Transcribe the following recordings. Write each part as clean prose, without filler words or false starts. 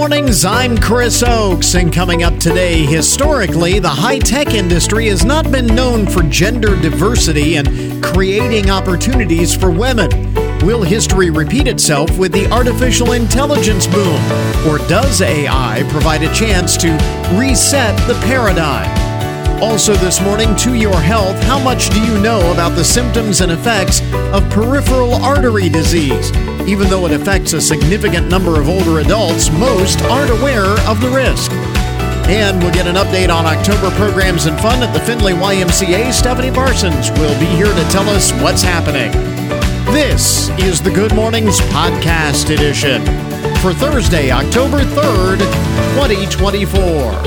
mornings, I'm Chris Oakes, and coming up today, historically, the high-tech industry has not been known for gender diversity and creating opportunities for women. Will history repeat itself with the artificial intelligence boom? Or does AI provide a chance to reset the paradigm? Also this morning, to your health, how much do you know about the symptoms and effects of peripheral artery disease? Even though it affects a significant number of older adults, most aren't aware of the risk. And we'll get an update on October programs and fun at the Findlay YMCA. Stephanie Parsons will be here to tell us what's happening. This is the Good Mornings Podcast Edition for Thursday, October 3rd, 2024.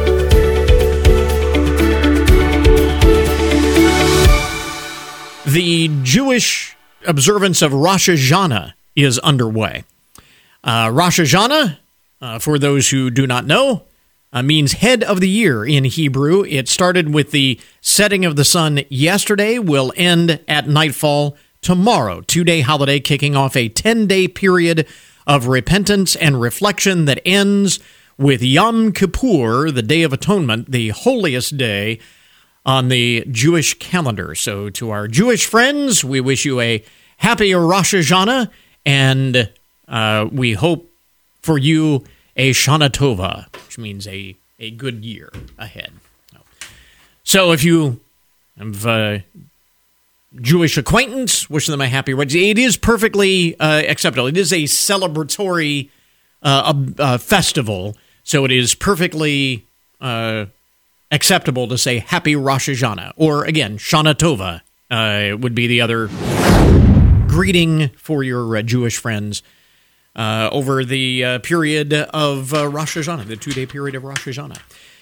The Jewish observance of Rosh Hashanah is underway. Rosh Hashanah, for those who do not know, means head of the year in Hebrew. It started with the setting of the sun yesterday, will end at nightfall tomorrow. 2-day holiday kicking off a 10-day period of repentance and reflection that ends with Yom Kippur, the Day of Atonement, the holiest day on the Jewish calendar. So to our Jewish friends, we wish you a happy Rosh Hashanah, and we hope for you a Shana Tova, which means a good year ahead. So if you have a Jewish acquaintance, wish them a happy Rosh Hashanah. It is perfectly acceptable. It is a celebratory festival, so it is perfectly acceptable to say Happy Rosh Hashanah, or again, Shana Tova would be the other greeting for your Jewish friends over the period of Rosh Hashanah, the 2-day period of Rosh Hashanah.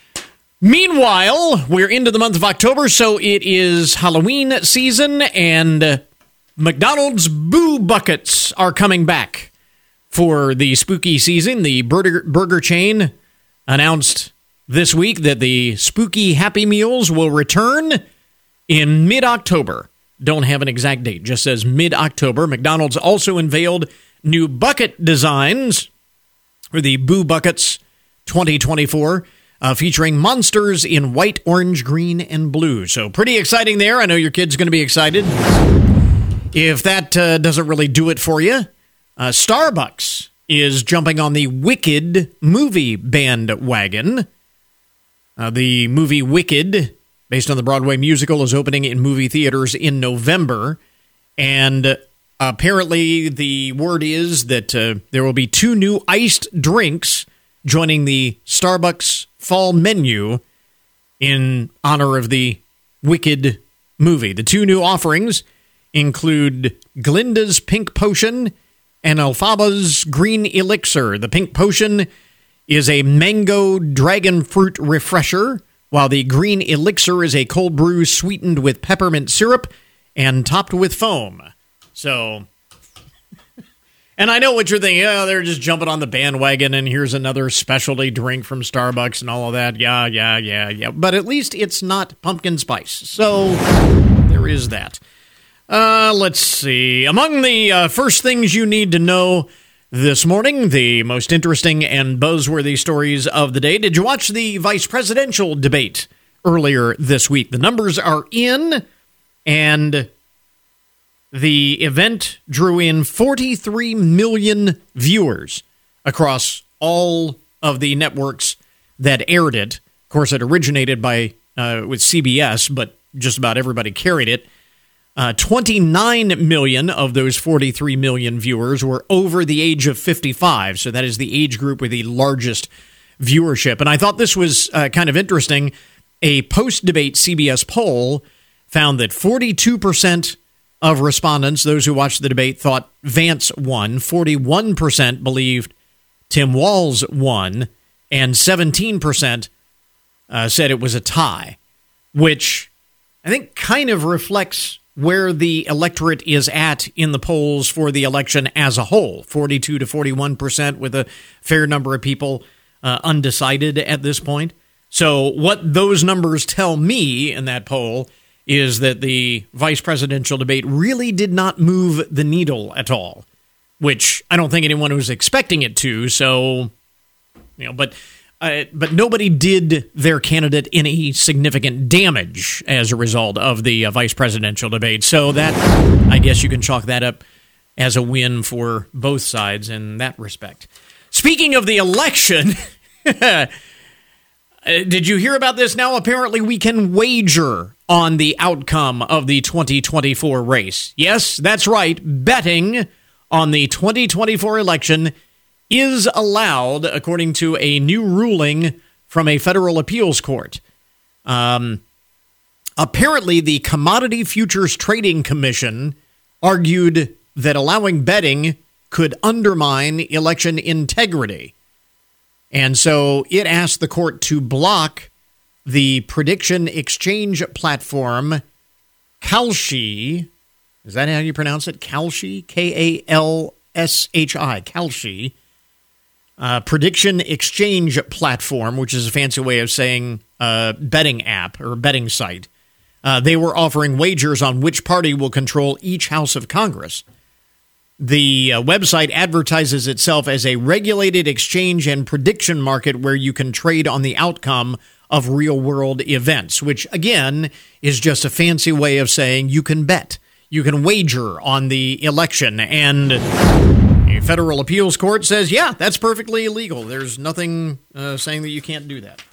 Meanwhile, we're into the month of October, so it is Halloween season, and McDonald's Boo Buckets are coming back for the spooky season. The burger chain announced this week that the spooky Happy Meals will return in mid-October. Don't have an exact date, just says mid-October. McDonald's also unveiled new bucket designs for the Boo Buckets 2024, featuring monsters in white, orange, green, and blue. So pretty exciting there. I know your kid's going to be excited. If that doesn't really do it for you, Starbucks is jumping on the Wicked movie bandwagon. The movie Wicked, based on the Broadway musical, is opening in movie theaters in November. And apparently the word is that there will be 2 new iced drinks joining the Starbucks fall menu in honor of the Wicked movie. The 2 new offerings include Glinda's Pink Potion and Alfaba's Green Elixir. The Pink Potion is a mango dragon fruit refresher, while the Green Elixir is a cold brew sweetened with peppermint syrup and topped with foam. So, and I know what you're thinking, they're just jumping on the bandwagon, and here's another specialty drink from Starbucks and all of that. Yeah. But at least it's not pumpkin spice. So, there is that. Let's see. Among the first things you need to know this morning, the most interesting and buzzworthy stories of the day. Did you watch the vice presidential debate earlier this week? The numbers are in, and the event drew in 43 million viewers across all of the networks that aired it. Of course, it originated with CBS, but just about everybody carried it. 29 million of those 43 million viewers were over the age of 55, so that is the age group with the largest viewership. And I thought this was kind of interesting. A post-debate CBS poll found that 42% of respondents, those who watched the debate, thought Vance won, 41% believed Tim Walz won, and 17% said it was a tie, which I think kind of reflects where the electorate is at in the polls for the election as a whole, 42 to 41%, with a fair number of people undecided at this point. So what those numbers tell me in that poll is that the vice presidential debate really did not move the needle at all, which I don't think anyone was expecting it to. So But nobody did their candidate any significant damage as a result of the vice presidential debate. So that, I guess you can chalk that up as a win for both sides in that respect. Speaking of the election, did you hear about this? Now, apparently we can wager on the outcome of the 2024 race. Yes, that's right. Betting on the 2024 election is allowed, according to a new ruling from a federal appeals court. Apparently, the Commodity Futures Trading Commission argued that allowing betting could undermine election integrity. And so it asked the court to block the prediction exchange platform Kalshi. Is that how you pronounce it? Kalshi? Kalshi. Kalshi. Prediction exchange platform, which is a fancy way of saying betting app or betting site. They were offering wagers on which party will control each house of Congress. The website advertises itself as a regulated exchange and prediction market where you can trade on the outcome of real-world events, which, again, is just a fancy way of saying you can bet. You can wager on the election, and a federal appeals court says, yeah, that's perfectly illegal. There's nothing saying that you can't do that.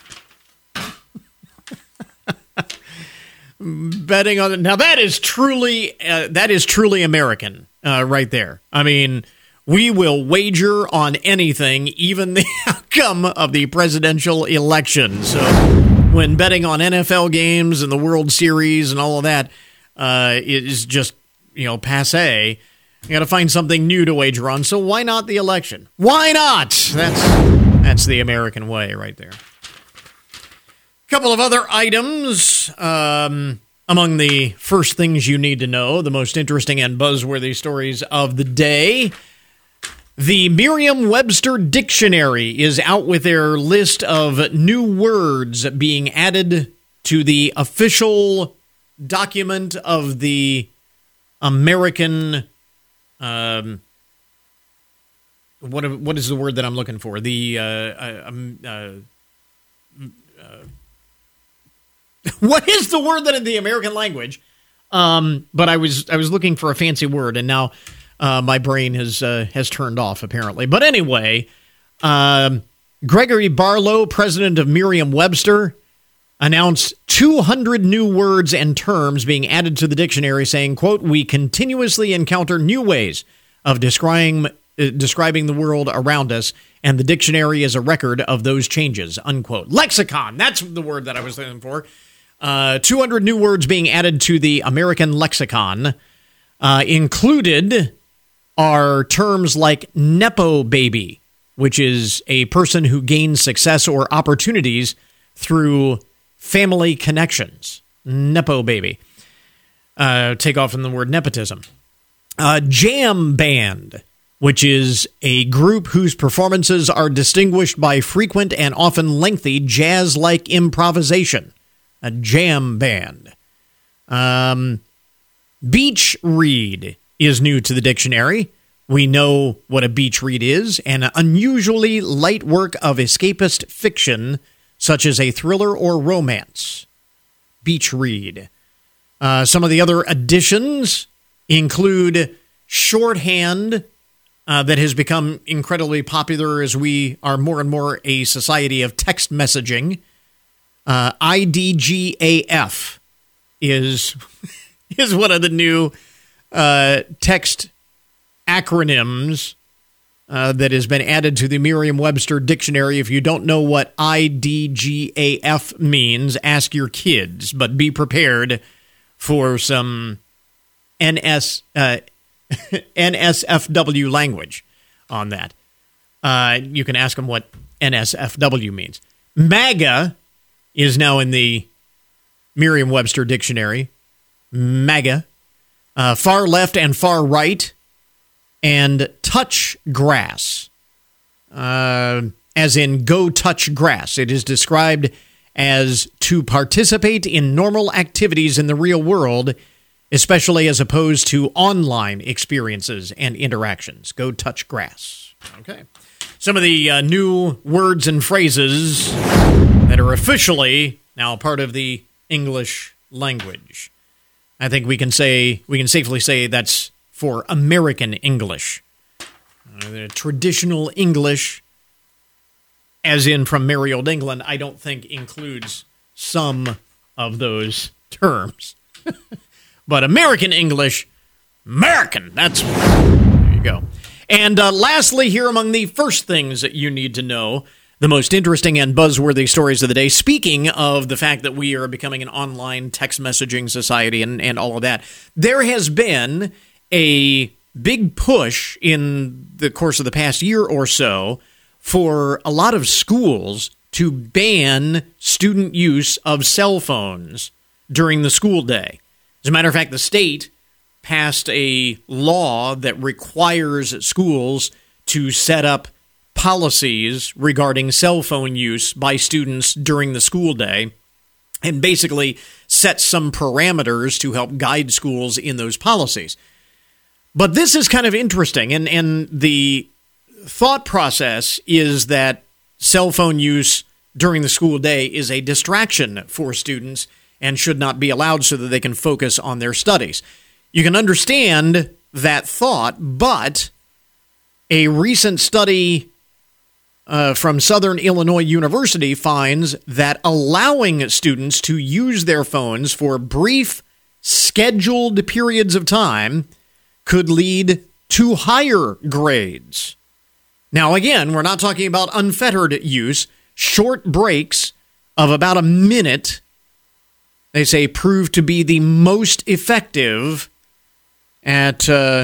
Betting on it. Now, that is truly American right there. I mean, we will wager on anything, even the outcome of the presidential election. So when betting on NFL games and the World Series and all of that is just, passé, you got to find something new to wager on. So why not the election? Why not? That's the American way right there. Couple of other items among the first things you need to know, the most interesting and buzzworthy stories of the day. The Merriam-Webster Dictionary is out with their list of new words being added to the official document of the American. What is the word that I'm looking for? What is the word that in the American language? But I was looking for a fancy word, and now my brain has turned off, apparently. But anyway, Gregory Barlow, president of Merriam-Webster, announced 200 new words and terms being added to the dictionary, saying, quote, "We continuously encounter new ways of describing the world around us, and the dictionary is a record of those changes," unquote. Lexicon, that's the word that I was looking for. 200 new words being added to the American lexicon. Included are terms like Nepo baby, which is a person who gains success or opportunities through family connections. Nepo baby. Take off from the word nepotism. Jam band, which is a group whose performances are distinguished by frequent and often lengthy jazz-like improvisation. A jam band. Beach read is new to the dictionary. We know what a beach read is, an unusually light work of escapist fiction, such as a thriller or romance. Beach read. Some of the other additions include shorthand, that has become incredibly popular as we are more and more a society of text messaging. IDGAF is one of the new text acronyms that has been added to the Merriam-Webster dictionary. If you don't know what IDGAF means, ask your kids, but be prepared for some NSFW language on that. You can ask them what NSFW means. MAGA is now in the Merriam-Webster dictionary. MAGA. Far left and far right. And touch grass. As in go touch grass. It is described as to participate in normal activities in the real world, especially as opposed to online experiences and interactions. Go touch grass. Okay. some of the new words and phrases that are officially now part of the English language. I think we can safely say that's for American English. The traditional English, as in from merry old England, I don't think includes some of those terms. But American English, American, there you go. And lastly, here among the first things that you need to know, the most interesting and buzzworthy stories of the day, speaking of the fact that we are becoming an online text messaging society and all of that, there has been a big push in the course of the past year or so for a lot of schools to ban student use of cell phones during the school day. As a matter of fact, the state passed a law that requires schools to set up policies regarding cell phone use by students during the school day and basically set some parameters to help guide schools in those policies. But this is kind of interesting, and the thought process is that cell phone use during the school day is a distraction for students and should not be allowed so that they can focus on their studies. You can understand that thought, but a recent study from Southern Illinois University finds that allowing students to use their phones for brief, scheduled periods of time could lead to higher grades. Now, again, we're not talking about unfettered use. Short breaks of about a minute, they say, prove to be the most effective at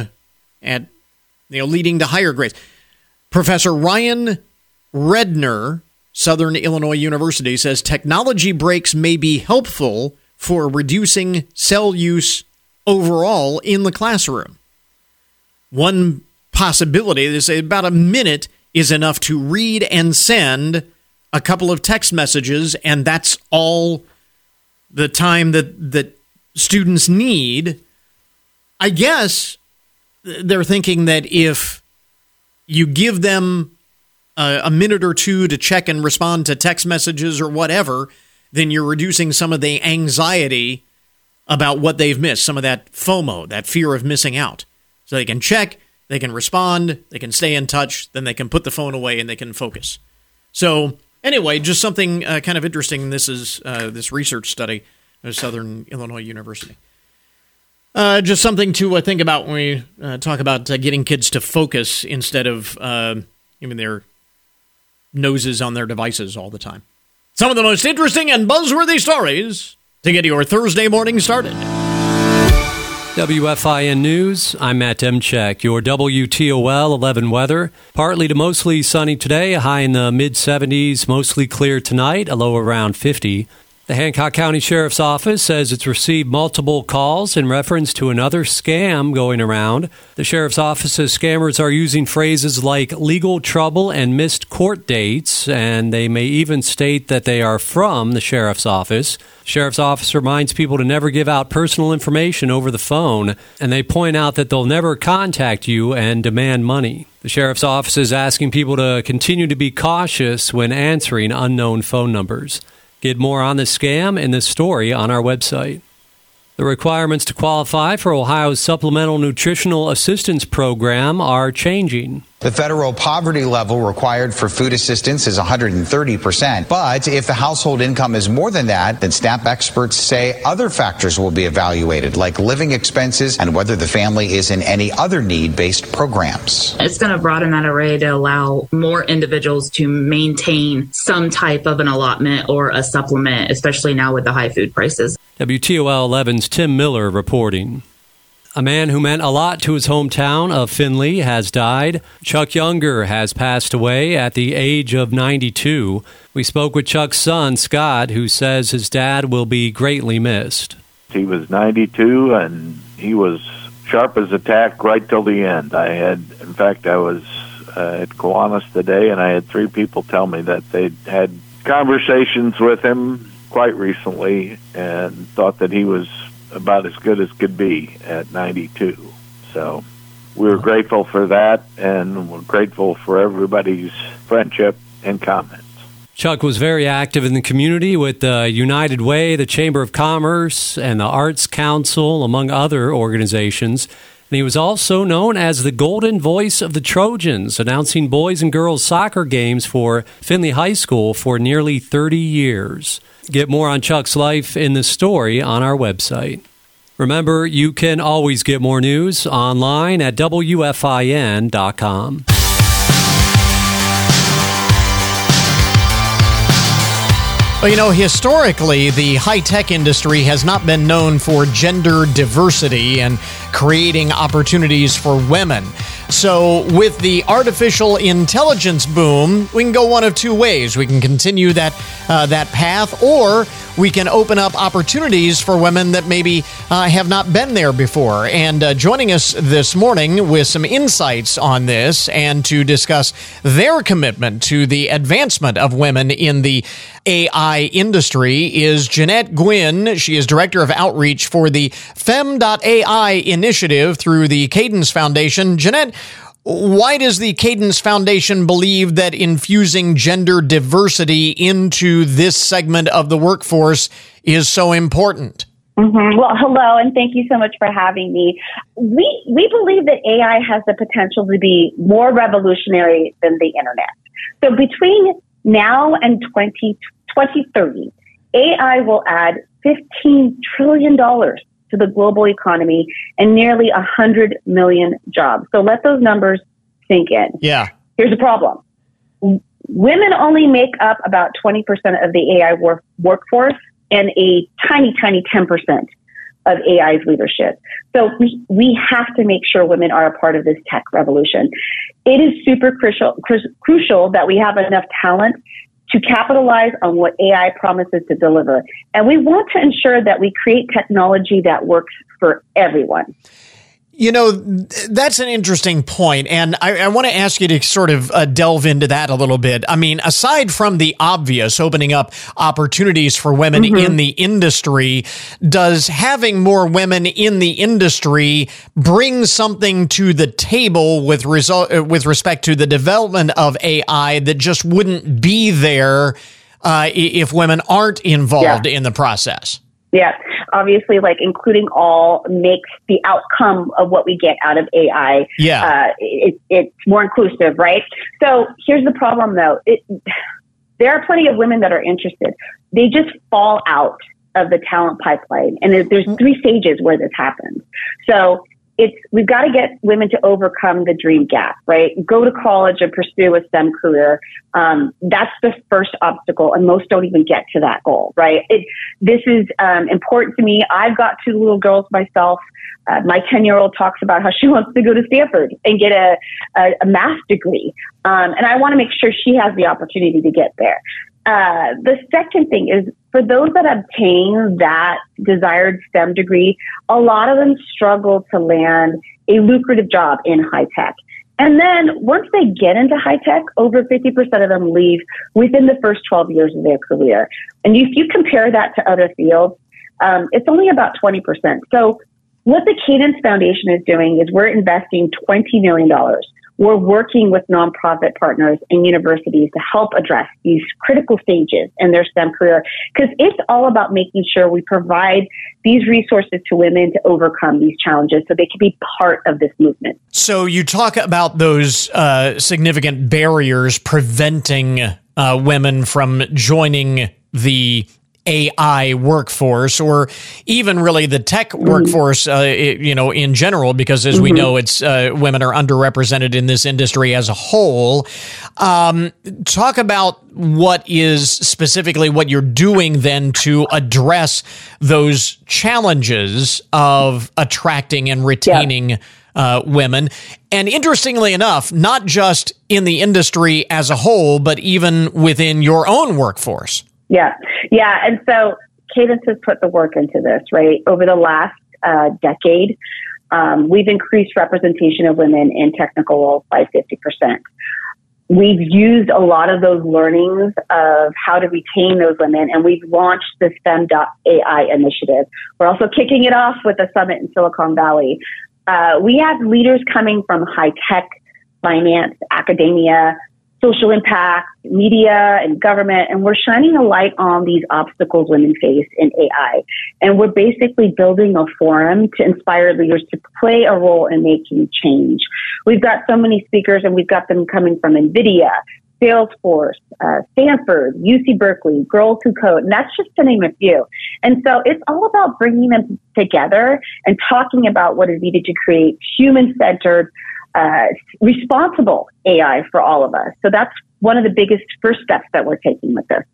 leading to higher grades. Professor Ryan Redner, Southern Illinois University, says technology breaks may be helpful for reducing cell use overall in the classroom. One possibility is about a minute is enough to read and send a couple of text messages, and that's all the time that students need. I guess they're thinking that if you give them a minute or two to check and respond to text messages or whatever, then you're reducing some of the anxiety about what they've missed, some of that FOMO, that fear of missing out. So they can check, they can respond, they can stay in touch, then they can put the phone away and they can focus. So anyway, just something kind of interesting. This is this research study at Southern Illinois University. Just something to think about when we talk about getting kids to focus instead of even their noses on their devices all the time. Some of the most interesting and buzzworthy stories to get your Thursday morning started. WFIN News, I'm Matt Demchek. Your WTOL 11 weather. Partly to mostly sunny today, a high in the mid-70s, mostly clear tonight, a low around 50. The Hancock County Sheriff's Office says it's received multiple calls in reference to another scam going around. The Sheriff's Office says scammers are using phrases like legal trouble and missed court dates, and they may even state that they are from the Sheriff's Office. The Sheriff's Office reminds people to never give out personal information over the phone, and they point out that they'll never contact you and demand money. The Sheriff's Office is asking people to continue to be cautious when answering unknown phone numbers. Get more on this scam in this story on our website. The requirements to qualify for Ohio's Supplemental Nutritional Assistance Program are changing. The federal poverty level required for food assistance is 130%. But if the household income is more than that, then SNAP experts say other factors will be evaluated, like living expenses and whether the family is in any other need-based programs. It's going to broaden that array to allow more individuals to maintain some type of an allotment or a supplement, especially now with the high food prices. WTOL 11's Tim Miller reporting. A man who meant a lot to his hometown of Findlay has died. Chuck Younger has passed away at the age of 92. We spoke with Chuck's son, Scott, who says his dad will be greatly missed. He was 92, and he was sharp as a tack right till the end. I was at Kiwanis today, and I had 3 people tell me that they'd had conversations with him quite recently and thought that he was about as good as could be at 92. So we're grateful for that, and we're grateful for everybody's friendship and comments. Chuck was very active in the community with the United Way, the Chamber of Commerce, and the Arts Council, among other organizations. And he was also known as the Golden Voice of the Trojans, announcing boys and girls soccer games for Findlay High School for nearly 30 years. Get more on Chuck's life in the story on our website. Remember, you can always get more news online at WFIN.com. Well, historically, the high-tech industry has not been known for gender diversity and creating opportunities for women. So with the artificial intelligence boom, we can go one of two ways. We can continue that path, or we can open up opportunities for women that maybe have not been there before. And joining us this morning with some insights on this and to discuss their commitment to the advancement of women in the AI industry is Jeanette Gwynn. She is Director of Outreach for the Fem.ai initiative through the Cadence Foundation. Jeanette, why does the Cadence Foundation believe that infusing gender diversity into this segment of the workforce is so important? Mm-hmm. Well, hello, and thank you so much for having me. We believe that AI has the potential to be more revolutionary than the internet. So between now and 2030, AI will add $15 trillion to the global economy and nearly 100 million jobs. So let those numbers sink in. Yeah. Here's the problem. Women only make up about 20% of the AI workforce and a tiny 10% of AI's leadership. So we have to make sure women are a part of this tech revolution. It is super crucial that we have enough talent to capitalize on what AI promises to deliver. And we want to ensure that we create technology that works for everyone. That's an interesting point, and I want to ask you to sort of delve into that a little bit. I mean, aside from the obvious opening up opportunities for women in the industry, does having more women in the industry bring something to the table with respect to the development of AI that just wouldn't be there if women aren't involved in the process? Yeah, obviously, including all makes the outcome of what we get out of AI. Yeah, it's more inclusive, right? So here's the problem, though. There are plenty of women that are interested. They just fall out of the talent pipeline, and there's 3 stages where this happens. So we've got to get women to overcome the dream gap, right? Go to college and pursue a STEM career. That's the first obstacle, and most don't even get to that goal, right? This is important to me. I've got 2 little girls myself. My 10-year-old talks about how she wants to go to Stanford and get a math degree. And I want to make sure she has the opportunity to get there. The second thing is, for those that obtain that desired STEM degree, a lot of them struggle to land a lucrative job in high tech. And then once they get into high tech, over 50% of them leave within the first 12 years of their career. And if you compare that to other fields, it's only about 20%. So what the Cadence Foundation is doing is we're investing $20 million. We're working with nonprofit partners and universities to help address these critical stages in their STEM career, because it's all about making sure we provide these resources to women to overcome these challenges so they can be part of this movement. So you talk about those significant barriers preventing women from joining the AI workforce, or even really the tech workforce, in general, because as we know, it's women are underrepresented in this industry as a whole. Talk about what is specifically what you're doing then to address those challenges of attracting and retaining women. And interestingly enough, not just in the industry as a whole, but even within your own workforce. Yeah. And so Cadence has put the work into this, right? Over the last decade, we've increased representation of women in technical roles by 50%. We've used a lot of those learnings of how to retain those women, and we've launched the Fem.ai initiative. We're also kicking it off with a summit in Silicon Valley. We have leaders coming from high tech, finance, academia, social impact, media, and government, and we're shining a light on these obstacles women face in AI. And we're basically building a forum to inspire leaders to play a role in making change. We've got so many speakers, and we've got them coming from NVIDIA, Salesforce, Stanford, UC Berkeley, Girls Who Code, and that's just to name a few. And so it's all about bringing them together and talking about what is needed to create human-centered, responsible AI for all of us. So that's one of the biggest first steps that we're taking with this.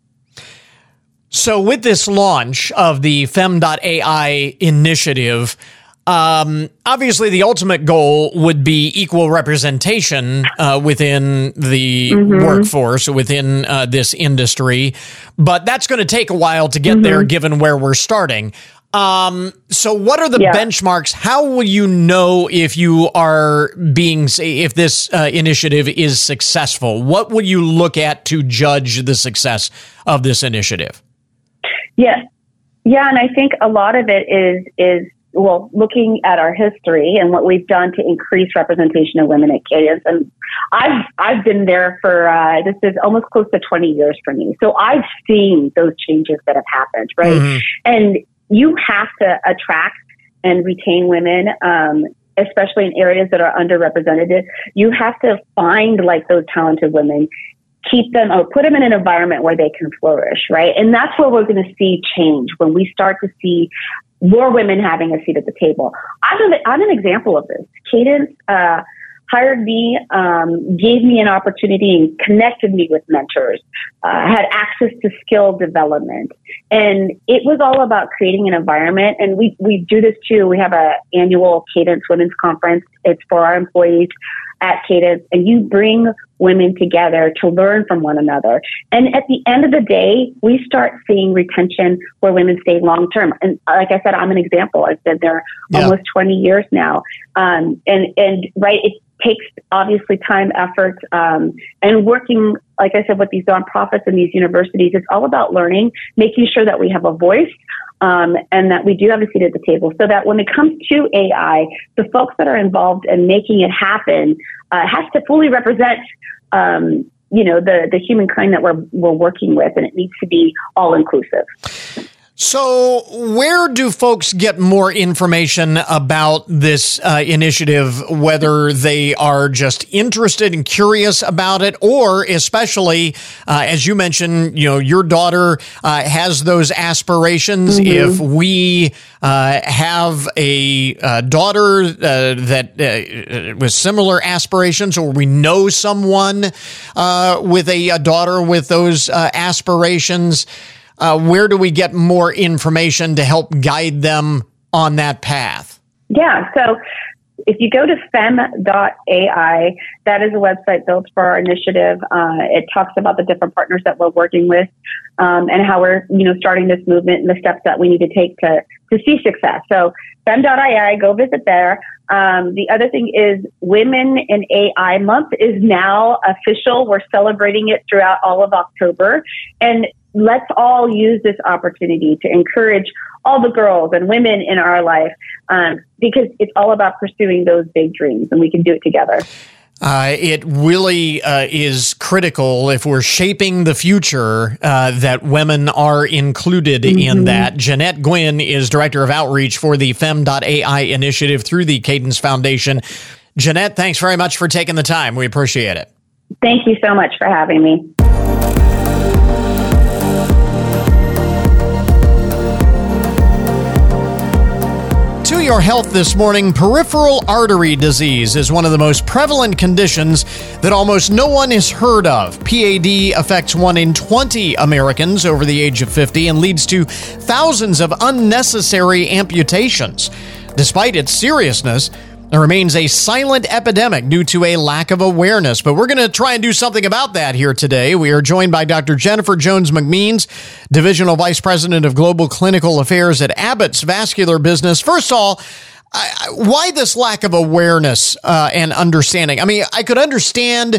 So with this launch of the Fem.ai initiative, obviously the ultimate goal would be equal representation within the workforce, within this industry, but that's going to take a while to get there given where we're starting. So what are the benchmarks? How will you know if you are if this initiative is successful? What will you look at to judge the success of this initiative? Yeah, and I think a lot of it is looking at our history and what we've done to increase representation of women at Cadence. And I've been there for, this is almost close to 20 years for me. So I've seen those changes that have happened, right? And you have to attract and retain women, especially in areas that are underrepresented. You have to find like those talented women, keep them or put them in an environment where they can flourish, right? And that's where we're going to see change, when we start to see more women having a seat at the table. I'm an example of this. Cadence hired me, gave me an opportunity and connected me with mentors, had access to skill development. And it was all about creating an environment. And we do this too. We have an annual Cadence Women's Conference. It's for our employees at Cadence, and you bring women together to learn from one another. And at the end of the day, we start seeing retention where women stay long term. And like I said, I'm an example. I've been there almost 20 years now. And right, it takes obviously time, effort, and working, like I said, with these nonprofits and these universities. It's all about learning, making sure that we have a voice, and that we do have a seat at the table, so that when it comes to AI, the folks that are involved in making it happen has to fully represent, the humankind that we're working with, and it needs to be all inclusive. So where do folks get more information about this initiative, whether they are just interested and curious about it, or especially, as you mentioned, your daughter has those aspirations. If we have a daughter that with similar aspirations, or we know someone with a daughter with those aspirations, where do we get more information to help guide them on that path? Yeah, so if you go to Fem.ai, that is a website built for our initiative. It talks about the different partners that we're working with, and how we're starting this movement and the steps that we need to take to see success. So Fem.ai, go visit there. The other thing is Women in AI Month is now official. We're celebrating it throughout all of October. And let's all use this opportunity to encourage all the girls and women in our life, because it's all about pursuing those big dreams, and we can do it together. It really is critical, if we're shaping the future, that women are included in that. Jeanette Gwynn is Director of Outreach for the Fem.ai initiative through the Cadence Foundation. Jeanette, thanks very much for taking the time. We appreciate it. Thank you so much for having me. To your health this morning, peripheral artery disease is one of the most prevalent conditions that almost no one has heard of. PAD affects 1 in 20 Americans over the age of 50 and leads to thousands of unnecessary amputations. Despite its seriousness, it remains a silent epidemic due to a lack of awareness. But we're going to try and do something about that here today. We are joined by Dr. Jennifer Jones-McMeans, Divisional Vice President of Global Clinical Affairs at Abbott's Vascular Business. First of all, why this lack of awareness and understanding? I mean, I could understand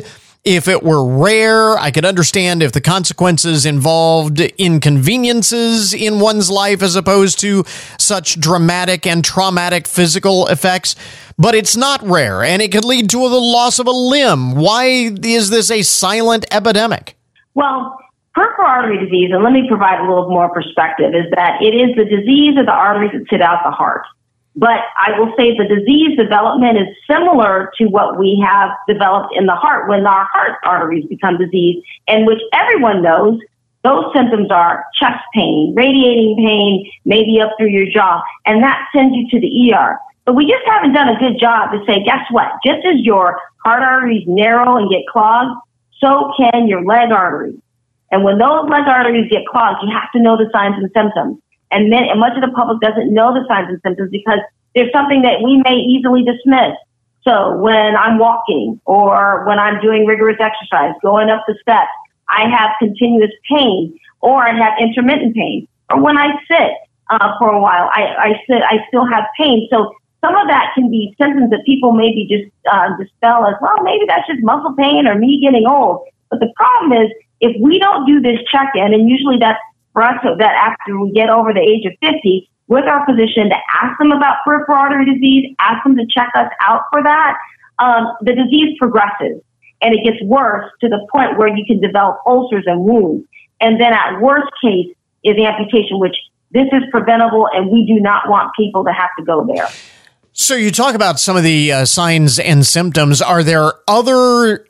if it were rare. I could understand if the consequences involved inconveniences in one's life as opposed to such dramatic and traumatic physical effects. But it's not rare, and it could lead to the loss of a limb. Why is this a silent epidemic? Well, peripheral artery disease, and let me provide a little more perspective, is that it is the disease of the arteries that sit out the heart. But I will say the disease development is similar to what we have developed in the heart when our heart arteries become diseased, and which everyone knows those symptoms are chest pain, radiating pain, maybe up through your jaw, and that sends you to the ER. But we just haven't done a good job to say, guess what? Just as your heart arteries narrow and get clogged, so can your leg arteries. And when those leg arteries get clogged, you have to know the signs and symptoms. And much of the public doesn't know the signs and symptoms because there's something that we may easily dismiss. So when I'm walking or when I'm doing rigorous exercise, going up the steps, I have continuous pain or I have intermittent pain. Or when I sit for a while, I still have pain. So some of that can be symptoms that people maybe just dispel as, well, maybe that's just muscle pain or me getting old. But the problem is, if we don't do this check-in, and usually that's for us, so that after we get over the age of 50, with our physician to ask them about peripheral artery disease, ask them to check us out for that, the disease progresses and it gets worse to the point where you can develop ulcers and wounds. And then at worst case is amputation, which this is preventable and we do not want people to have to go there. So you talk about some of the signs and symptoms. Are there other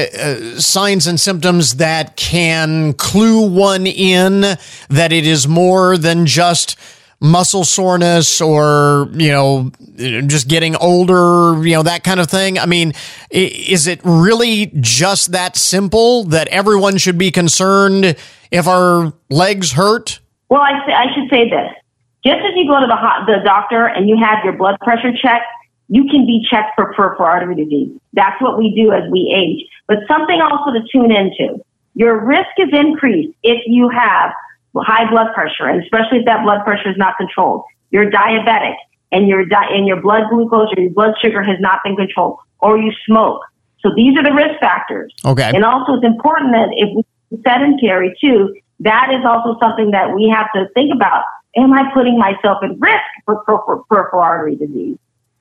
signs and symptoms that can clue one in that it is more than just muscle soreness or, just getting older, that kind of thing? I mean, is it really just that simple that everyone should be concerned if our legs hurt? Well, I should say this. Just as you go to the doctor and you have your blood pressure checked, you can be checked for peripheral artery disease. That's what we do as we age. But something also to tune into. Your risk is increased if you have high blood pressure, and especially if that blood pressure is not controlled. You're diabetic and your blood glucose or your blood sugar has not been controlled, or you smoke. So these are the risk factors. Okay. And also it's important that if we're sedentary too, that is also something that we have to think about. Am I putting myself at risk for peripheral artery disease?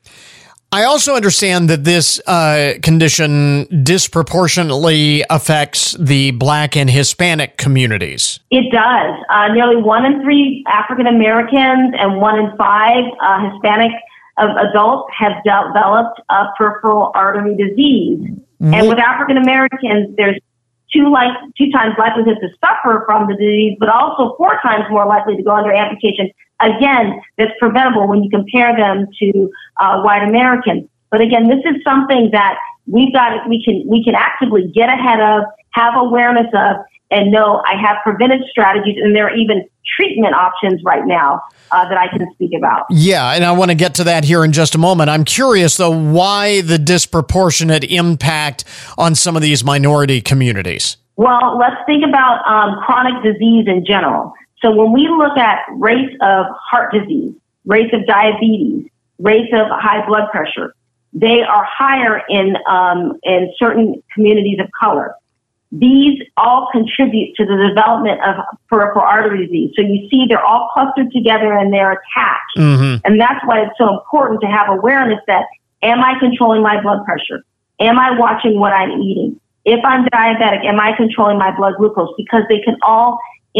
I also understand that this condition disproportionately affects the Black and Hispanic communities. It does. Nearly 1 in 3 African Americans and 1 in 5 Hispanic adults have developed peripheral artery disease. Mm-hmm. And with African Americans, there's 2 times likelihood to suffer from the disease, but also 4 times more likely to go under amputation. Again, that's preventable when you compare them to white Americans. But again, this is something that we can actively get ahead of, have awareness of, and know I have preventive strategies, and there are even treatment options right now that I can speak about. Yeah, and I want to get to that here in just a moment. I'm curious, though, why the disproportionate impact on some of these minority communities? Well, let's think about chronic disease in general. So when we look at rates of heart disease, rates of diabetes, rates of high blood pressure, they are higher in certain communities of color. These all contribute to the development of peripheral artery disease. So you see they're all clustered together and they're attached. Mm-hmm. And that's why it's so important to have awareness that, am I controlling my blood pressure? Am I watching what I'm eating? If I'm diabetic, am I controlling my blood glucose? Because they can all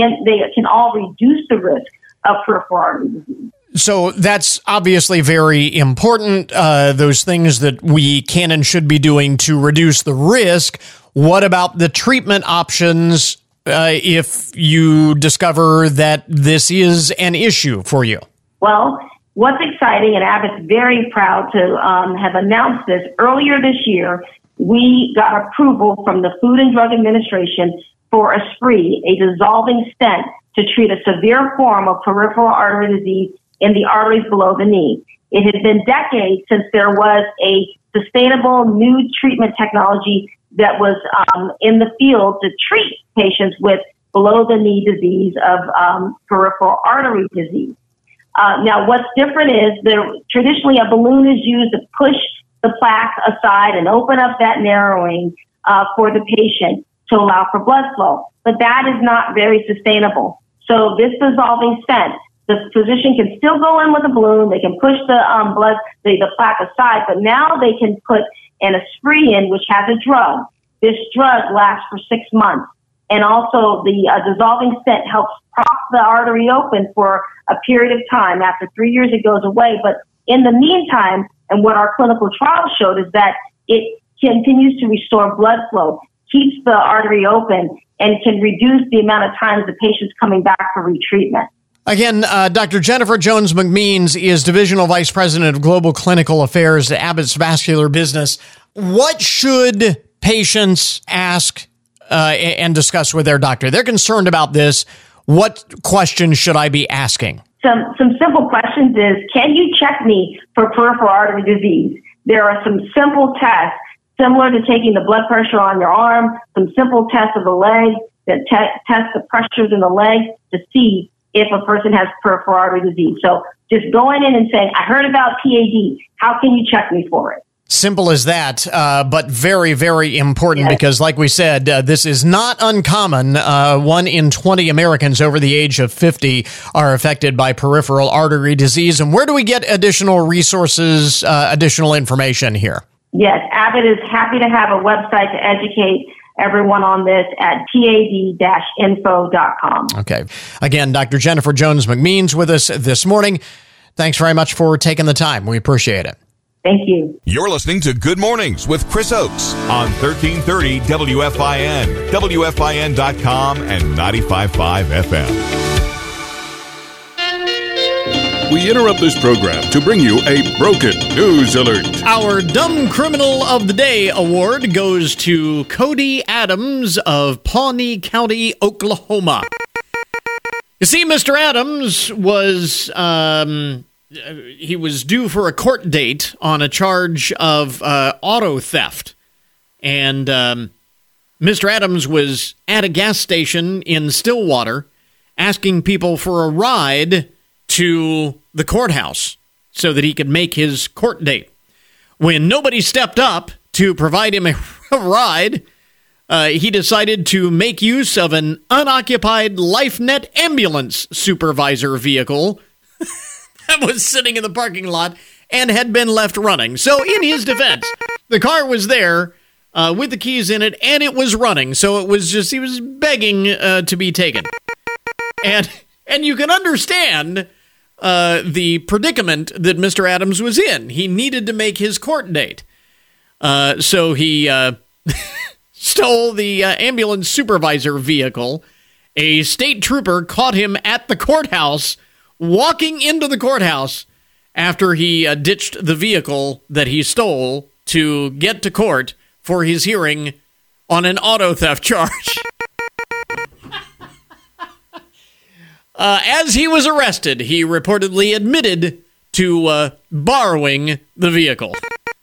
reduce the risk of peripheral artery disease. So that's obviously very important, those things that we can and should be doing to reduce the risk. What about the treatment options if you discover that this is an issue for you? Well, what's exciting, and Abbott's very proud to have announced this, earlier this year, we got approval from the Food and Drug Administration for Esprit, a dissolving stent to treat a severe form of peripheral artery disease in the arteries below the knee. It had been decades since there was a sustainable new treatment technology that was in the field to treat patients with below the knee disease of peripheral artery disease. Now, what's different is traditionally a balloon is used to push the plaque aside and open up that narrowing for the patient to allow for blood flow. But that is not very sustainable. So this dissolving stent, the physician can still go in with a balloon. They can push the plaque aside, but now they can put an aspirin, which has a drug. This drug lasts for 6 months. And also the dissolving stent helps prop the artery open for a period of time. After 3 years, it goes away. But in the meantime, and what our clinical trial showed is that it continues to restore blood flow, keeps the artery open, and can reduce the amount of times the patient's coming back for retreatment. Again, Dr. Jennifer Jones McMeans is Divisional Vice President of Global Clinical Affairs at Abbott's Vascular Business. What should patients ask and discuss with their doctor? They're concerned about this. What questions should I be asking? Some simple questions is, can you check me for peripheral artery disease? There are some simple tests, similar to taking the blood pressure on your arm, some simple tests of the leg that test the pressures in the leg to see if a person has peripheral artery disease. So just going in and saying, I heard about PAD. How can you check me for it? Simple as that, but very, very important because, like we said, this is not uncommon. 1 in 20 Americans over the age of 50 are affected by peripheral artery disease. And where do we get additional resources, additional information here? Yes, Abbott is happy to have a website to educate everyone on this at pad-info.com. Okay. Again, Dr. Jennifer Jones McMeans with us this morning. Thanks very much for taking the time. We appreciate it. Thank you. You're listening to Good Mornings with Chris Oakes on 1330 WFIN, WFIN.com, and 95.5 FM. We interrupt this program to bring you a broken news alert. Our Dumb Criminal of the Day award goes to Cody Adams of Pawnee County, Oklahoma. You see, Mr. Adams was he was due for a court date on a charge of auto theft. And Mr. Adams was at a gas station in Stillwater asking people for a ride to the courthouse so that he could make his court date. When nobody stepped up to provide him a ride, he decided to make use of an unoccupied LifeNet ambulance supervisor vehicle that was sitting in the parking lot and had been left running. So in his defense, the car was there with the keys in it, and it was running. So it was just, he was begging to be taken. And you can understand the predicament that Mr. Adams was in. He needed to make his court date. So he stole the ambulance supervisor vehicle. A state trooper caught him at the courthouse, walking into the courthouse after he ditched the vehicle that he stole to get to court for his hearing on an auto theft charge. As he was arrested, he reportedly admitted to borrowing the vehicle.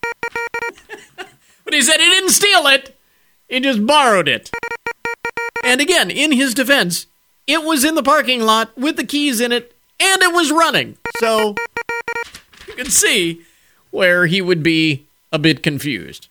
But he said he didn't steal it, he just borrowed it. And again, in his defense, it was in the parking lot with the keys in it, and it was running. So you can see where he would be a bit confused.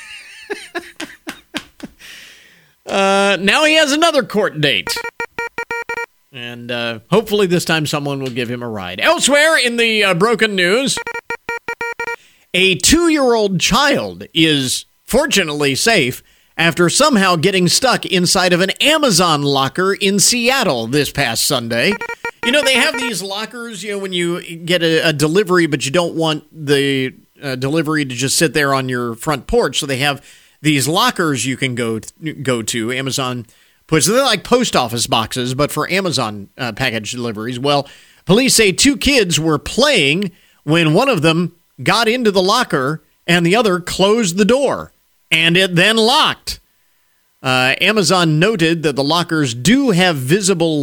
Now he has another court date. And hopefully this time someone will give him a ride. Elsewhere in the broken news, a 2-year-old child is fortunately safe after somehow getting stuck inside of an Amazon locker in Seattle this past Sunday. You know, they have these lockers, you know, when you get a delivery, but you don't want the delivery to just sit there on your front porch. So they have these lockers you can go to. Amazon puts, they're like post office boxes, but for Amazon package deliveries. Well, police say 2 kids were playing when one of them got into the locker and the other closed the door, and it then locked. Amazon noted that the lockers do have visible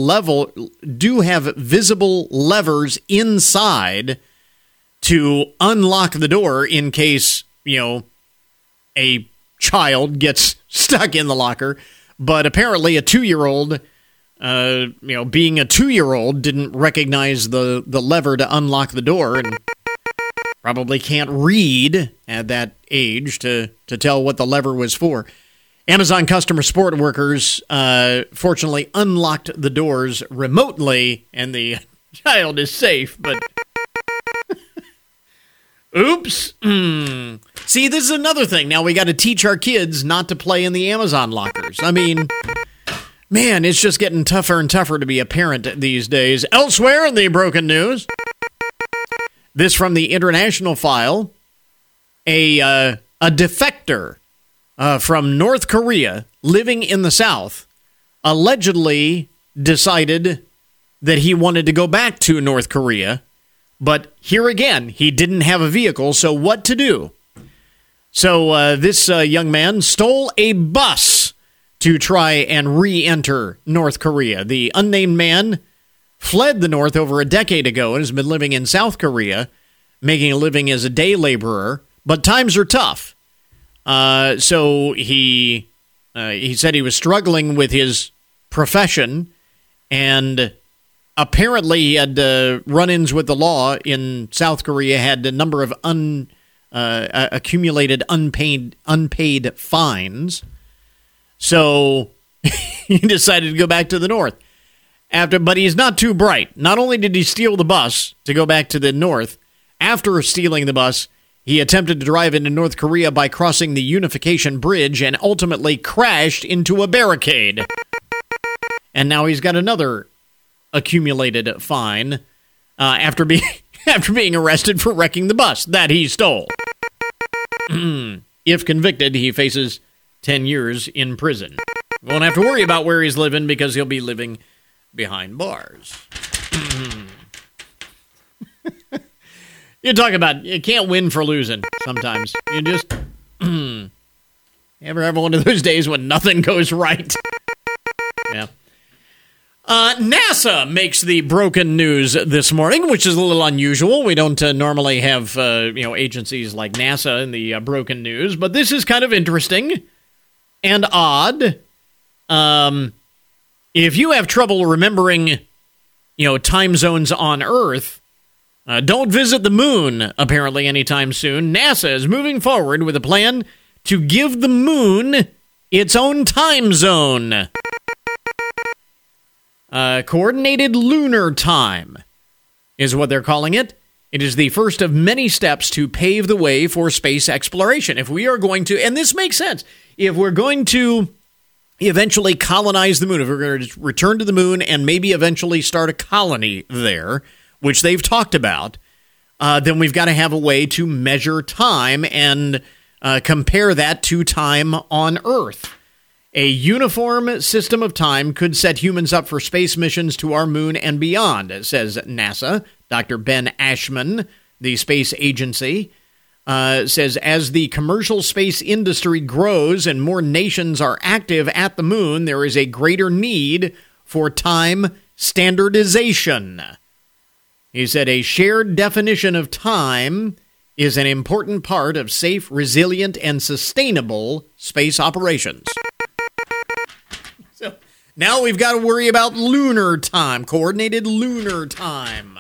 levers inside to unlock the door in case, you know, a child gets stuck in the locker. But apparently a 2-year-old, being a 2-year-old, didn't recognize the lever to unlock the door and probably can't read at that age to tell what the lever was for. Amazon customer support workers fortunately unlocked the doors remotely, and the child is safe, but oops. See, this is another thing. Now we got to teach our kids not to play in the Amazon lockers. I mean, man, it's just getting tougher and tougher to be a parent these days. Elsewhere in the broken news, this from the International File, a defector from North Korea living in the South allegedly decided that he wanted to go back to North Korea, but here again, he didn't have a vehicle, so what to do? So this young man stole a bus to try and re-enter North Korea. The unnamed man fled the North over a decade ago and has been living in South Korea, making a living as a day laborer, but times are tough. So he said he was struggling with his profession, and apparently he had run-ins with the law in South Korea, had a number of accumulated unpaid fines. So he decided to go back to the North. But he's not too bright. Not only did he steal the bus to go back to the North, after stealing the bus, he attempted to drive into North Korea by crossing the Unification Bridge and ultimately crashed into a barricade. And now he's got another accumulated fine after being arrested for wrecking the bus that he stole. If convicted, he faces 10 years in prison. Won't have to worry about where he's living because he'll be living behind bars. You talk about you can't win for losing sometimes. You just ever have one of those days when nothing goes right. Yeah. NASA makes the broken news this morning, which is a little unusual. We don't normally have agencies like NASA in the broken news, but this is kind of interesting and odd. If you have trouble remembering, time zones on Earth, don't visit the moon, apparently, anytime soon. NASA is moving forward with a plan to give the moon its own time zone. Coordinated lunar time is what they're calling it. It is the first of many steps to pave the way for space exploration. If we are going to, and this makes sense, if we're going to eventually colonize the moon, if we're going to return to the moon and maybe eventually start a colony there, which they've talked about, then we've got to have a way to measure time and compare that to time on Earth. A uniform system of time could set humans up for space missions to our moon and beyond, says NASA. Dr. Ben Ashman, the space agency, says as the commercial space industry grows and more nations are active at the moon, there is a greater need for time standardization. He said a shared definition of time is an important part of safe, resilient, and sustainable space operations. So now we've got to worry about lunar time, coordinated lunar time.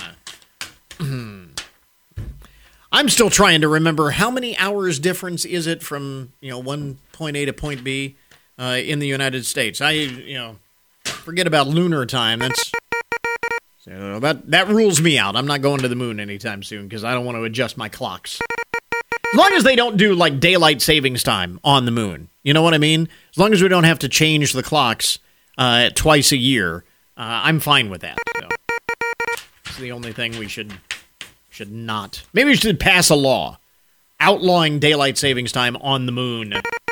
I'm still trying to remember how many hours difference is it from, one point A to point B in the United States. Forget about lunar time. That rules me out. I'm not going to the moon anytime soon because I don't want to adjust my clocks. As long as they don't do like daylight savings time on the moon. You know what I mean? As long as we don't have to change the clocks twice a year, I'm fine with that. So, it's the only thing we should not. Maybe we should pass a law outlawing daylight savings time on the moon.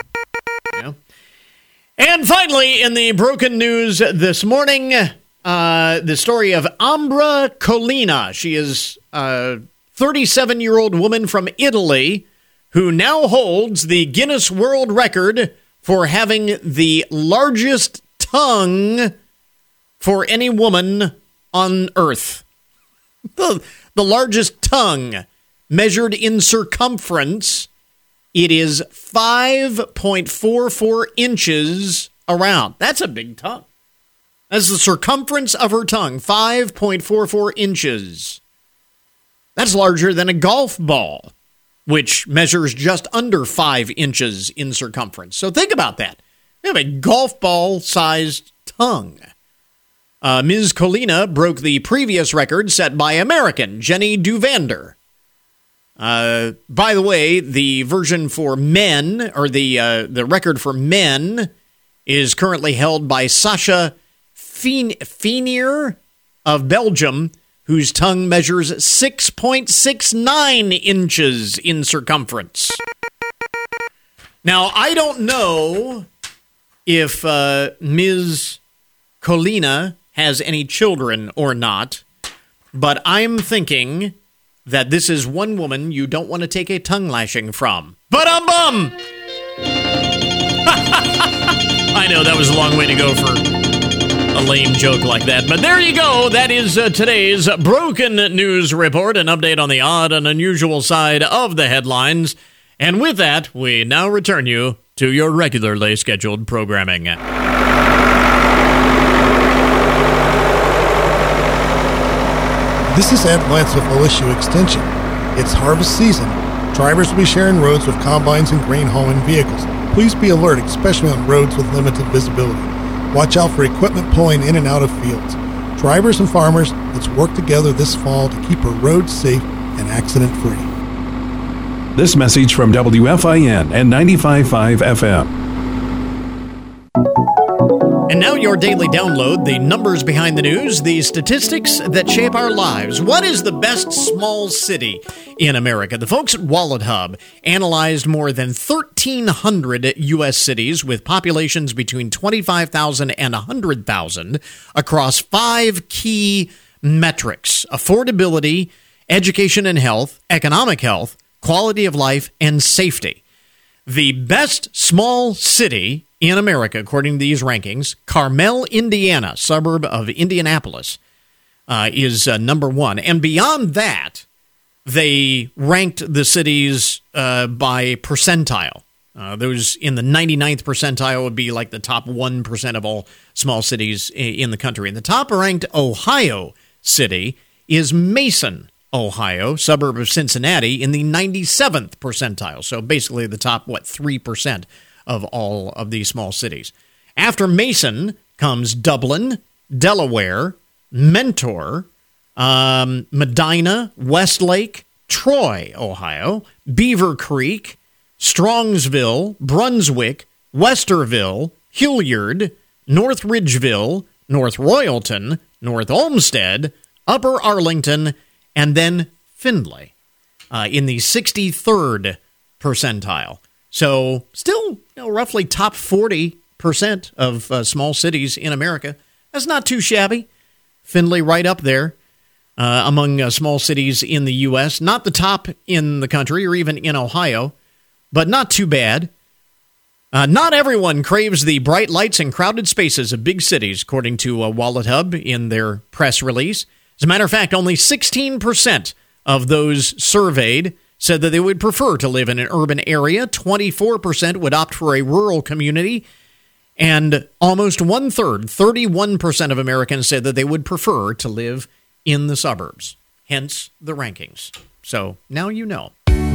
And finally, in the broken news this morning, the story of Ambra Colina. She is a 37-year-old woman from Italy who now holds the Guinness World Record for having the largest tongue for any woman on Earth. The largest tongue measured in circumference, it is 5.44 inches around. That's a big tongue. That's the circumference of her tongue, 5.44 inches. That's larger than a golf ball, which measures just under 5 inches in circumference. So think about that. They have a golf ball-sized tongue. Ms. Colina broke the previous record set by American Jenny Duvander. By the way, the version for men, or the record for men, is currently held by Sasha Fenier of Belgium, whose tongue measures 6.69 inches in circumference. Now, I don't know if Ms. Colina has any children or not, but I'm thinking that this is one woman you don't want to take a tongue lashing from. Ba-dum-bum! I know, that was a long way to go for a lame joke like that, but there you go. That is today's Broken News Report, an update on the odd and unusual side of the headlines. And with that, we now return you to your regularly scheduled programming. This is Ed Lance with OSU Extension. It's harvest season. Drivers will be sharing roads with combines and grain hauling vehicles. Please be alert, especially on roads with limited visibility. Watch out for equipment pulling in and out of fields. Drivers and farmers, let's work together this fall to keep our roads safe and accident-free. This message from WFIN and 95.5 FM. And now your daily download, the numbers behind the news, the statistics that shape our lives. What is the best small city in America? The folks at Wallet Hub analyzed more than 1,300 U.S. cities with populations between 25,000 and 100,000 across 5 key metrics: affordability, education and health, economic health, quality of life, and safety. The best small city in America, according to these rankings, Carmel, Indiana, suburb of Indianapolis, is number 1. And beyond that, they ranked the cities by percentile. Those in the 99th percentile would be like the top 1% of all small cities in the country. And the top-ranked Ohio city is Mason, Ohio, suburb of Cincinnati, in the 97th percentile. So basically the top, 3% of all of these small cities. After Mason comes Dublin, Delaware, Mentor, Medina, Westlake, Troy, Ohio, Beaver Creek, Strongsville, Brunswick, Westerville, Hilliard, North Ridgeville, North Royalton, North Olmsted, Upper Arlington, and then Findlay in the 63rd percentile. So still roughly top 40% of small cities in America. That's not too shabby. Findlay right up there among small cities in the U.S. Not the top in the country or even in Ohio, but not too bad. Not everyone craves the bright lights and crowded spaces of big cities, according to Wallet Hub in their press release. As a matter of fact, only 16% of those surveyed said that they would prefer to live in an urban area. 24% would opt for a rural community. And almost one-third, 31% of Americans said that they would prefer to live in the suburbs. Hence the rankings. So now you know.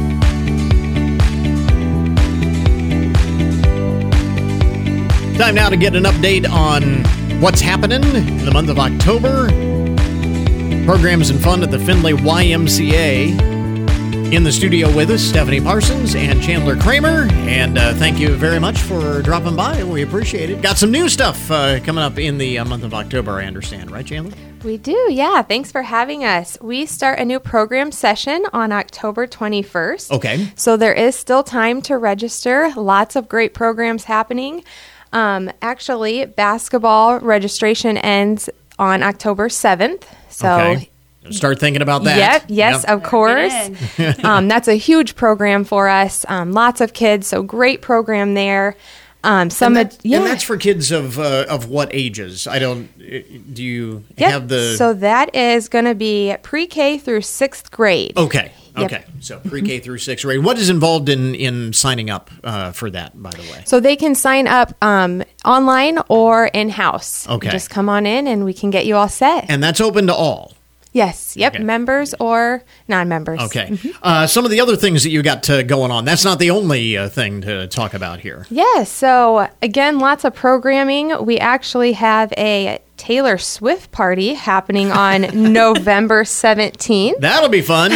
Time now to get an update on what's happening in the month of October. Programs and fun at the Findlay YMCA. In the studio with us, Stephanie Parsons and Chandler Kramer. And thank you very much for dropping by. We appreciate it. Got some new stuff coming up in the month of October, I understand. Right, Chandler? We do, yeah. Thanks for having us. We start a new program session on October 21st. Okay. So there is still time to register. Lots of great programs happening. Actually, basketball registration ends on October 7th. So okay. Start thinking about that. Yep, of course. That's a huge program for us. Lots of kids, so great program there. And that's for kids of what ages? Do you have the... So that is going to be pre-K through 6th grade. Okay. Yep. Okay, so pre-K through 6th grade. What is involved in signing up for that, by the way? So they can sign up online or in-house. Okay. Just come on in and we can get you all set. And that's open to all? Yes. Yep. Okay. Members or non-members. Okay. Mm-hmm. Some of the other things that you got going on, that's not the only thing to talk about here. Yeah. So, again, lots of programming. We actually have a Taylor Swift party happening on November 17th. That'll be fun.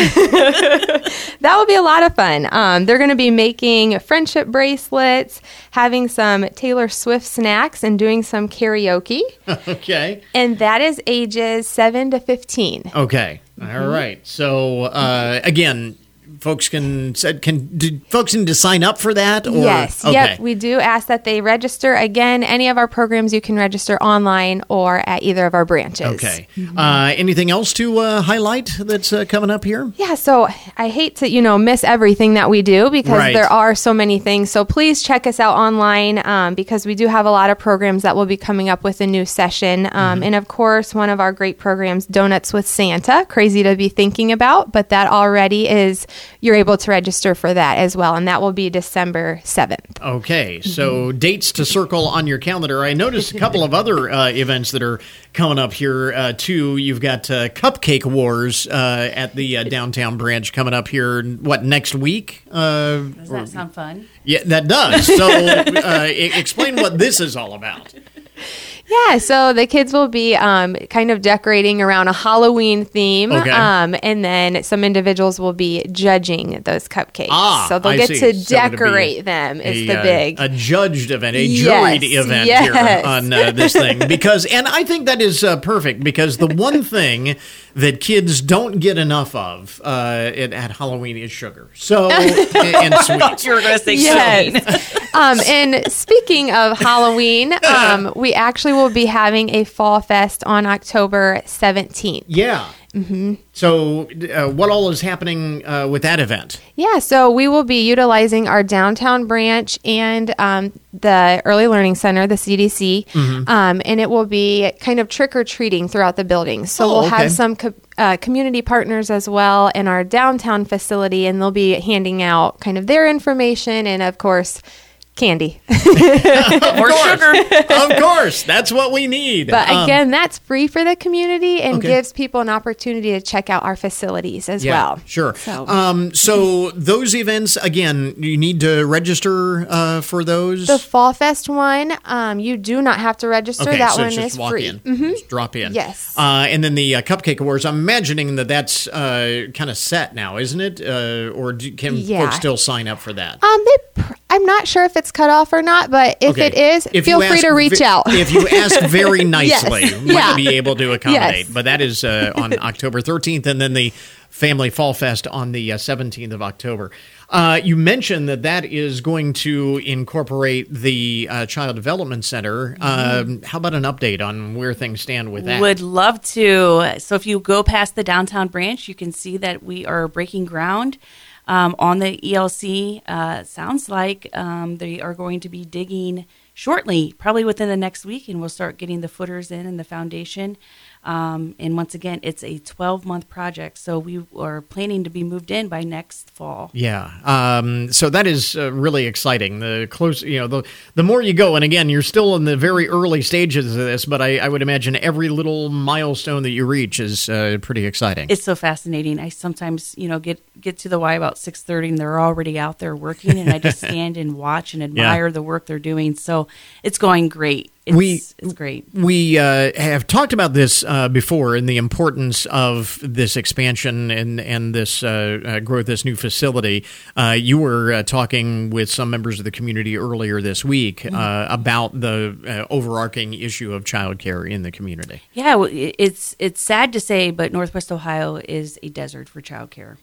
That will be a lot of fun. They're going to be making friendship bracelets, having some Taylor Swift snacks, and doing some karaoke. Okay. And that is ages 7 to 15. Okay. All right. So, again, folks folks need to sign up for that? Or? Yes. Okay. Yep. We do ask that they register. Again, any of our programs you can register online or at either of our branches. Okay. Anything else to highlight that's coming up here? Yeah. So I hate to, miss everything that we do because there are so many things. So please check us out online because we do have a lot of programs that will be coming up with a new session. And of course, one of our great programs, Donuts with Santa, crazy to be thinking about, but that already is, you're able to register for that as well. And that will be December 7th. Okay. So dates to circle on your calendar. I noticed a couple of other events that are coming up here, too. You've got Cupcake Wars at the downtown branch coming up here, next week? Does that sound fun? Yeah, that does. So explain what this is all about. Yeah, so the kids will be kind of decorating around a Halloween theme, and then some individuals will be judging those cupcakes. So they'll get to decorate them. It's the big a judged event, a juried event here on this thing. And I think that is perfect because the one thing that kids don't get enough of at Halloween is sugar. So and sweets. You were going to say sweet. And speaking of Halloween, we actually will be having a Fall Fest on October 17th. Yeah. Mm-hmm. So what all is happening with that event? Yeah, so we will be utilizing our downtown branch and the Early Learning Center, the CDC, and it will be kind of trick-or-treating throughout the building. So we'll have some community partners as well in our downtown facility, and they'll be handing out kind of their information and, of course, candy. Or sugar. Of course. That's what we need. But again, that's free for the community and gives people an opportunity to check out our facilities as well. Sure. So those events, again, you need to register for those? The Fall Fest one, you do not have to register. Okay, that so one just is walk free. in. Just drop in. Yes. And then the Cupcake Awards, I'm imagining that's kind of set now, isn't it? Or can folks still sign up for that? I'm not sure if it's cut off or not, but if it is, feel free to reach out. If you ask very nicely, we might be able to accommodate. Yes. But that is on October 13th, and then the Family Fall Fest on the 17th of October. You mentioned that is going to incorporate the Child Development Center. How about an update on where things stand with that? Would love to. So if you go past the downtown branch, you can see that we are breaking ground. On the ELC, sounds like they are going to be digging shortly, probably within the next week, and we'll start getting the footers in and the foundation. And once again, it's a 12-month project, so we are planning to be moved in by next fall. Yeah, so that is really exciting. The close, the more you go, and again, you're still in the very early stages of this, but I would imagine every little milestone that you reach is pretty exciting. It's so fascinating. I sometimes, get to the Y about 6:30, and they're already out there working, and I just stand and watch and admire the work they're doing. So it's going great. It's great. We have talked about this before and the importance of this expansion and this growth, this new facility. You were talking with some members of the community earlier this week about the overarching issue of childcare in the community. Yeah, it's sad to say, but Northwest Ohio is a desert for childcare.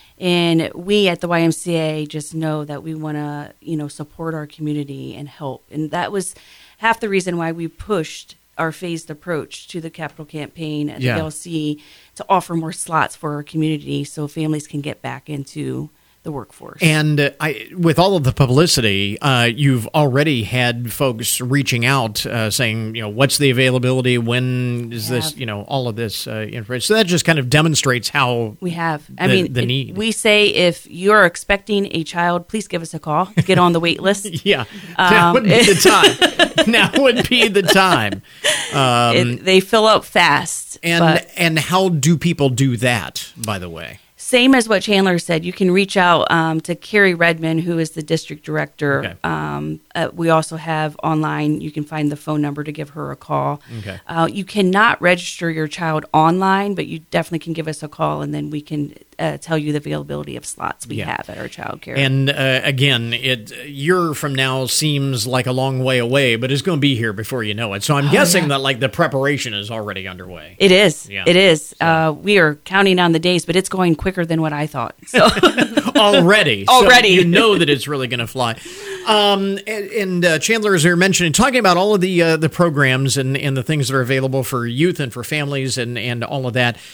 And we at the YMCA just know that we want to, support our community and help. And that was half the reason why we pushed our phased approach to the capital campaign at the LC to offer more slots for our community so families can get back into workforce. And with all of the publicity, you've already had folks reaching out saying, what's the availability? When is this, all of this information. So that just kind of demonstrates how we have. The need. We say if you're expecting a child, please give us a call. Get on the wait list. Yeah. That would be the time. Now would be the time. They fill up fast. And how do people do that, by the way? Same as what Chandler said. You can reach out to Carrie Redmond, who is the district director. Okay. We also have online, you can find the phone number to give her a call. Okay. You cannot register your child online, but you definitely can give us a call, and then we can tell you the availability of slots we have at our child care. And again, a year from now seems like a long way away, but it's going to be here before you know it. So I'm guessing that the preparation is already underway. It is. Yeah. It is. So. We are counting on the days, but it's going quicker than what I thought. So. Already. So you know that it's really going to fly. And Chandler, as you were mentioning, talking about all of the programs and the things that are available for youth and for families and all of that.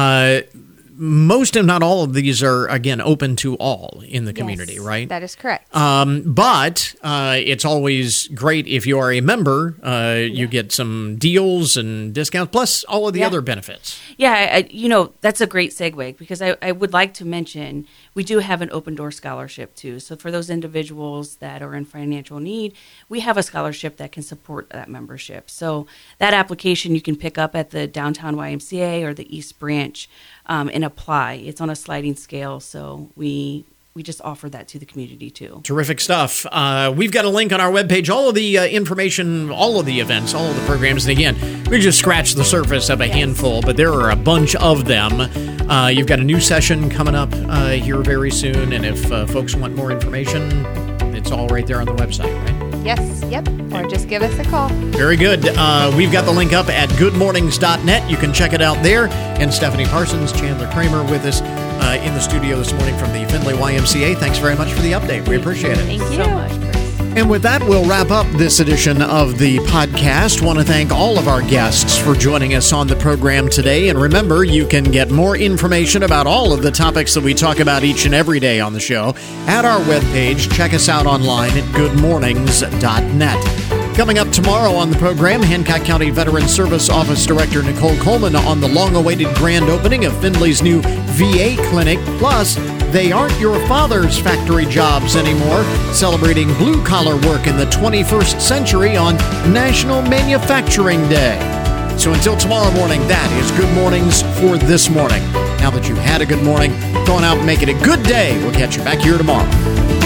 Most, if not all of these are, again, open to all in the community, right? That is correct. But it's always great if you are a member. You get some deals and discounts, plus all of the other benefits. Yeah, that's a great segue, because I would like to mention we do have an open door scholarship, too. So for those individuals that are in financial need, we have a scholarship that can support that membership. So that application you can pick up at the Downtown YMCA or the East Branch and apply. It's on a sliding scale, so we just offer that to the community too. Terrific stuff. We've got a link on our webpage, all of the information, all of the events, all of the programs. And again, we just scratched the surface of a handful, but there are a bunch of them. You've got a new session coming up here very soon, and if folks want more information, it's all right there on the website, right? Yes, yep. Or just give us a call. Very good. We've got the link up at goodmornings.net. You can check it out there. And Stephanie Parsons, Chandler Kramer with us in the studio this morning from the Findlay YMCA. Thanks very much for the update. We appreciate it. Thank you so much, Chris. And with that, we'll wrap up this edition of the podcast. Want to thank all of our guests for joining us on the program today. And remember, you can get more information about all of the topics that we talk about each and every day on the show at our webpage. Check us out online at goodmornings.net. Coming up tomorrow on the program, Hancock County Veterans Service Office Director Nicole Coleman on the long-awaited grand opening of Findlay's new VA clinic. Plus, they aren't your father's factory jobs anymore, celebrating blue-collar work in the 21st century on National Manufacturing Day. So until tomorrow morning, that is Good Mornings for this morning. Now that you've had a good morning, go on out and make it a good day. We'll catch you back here tomorrow.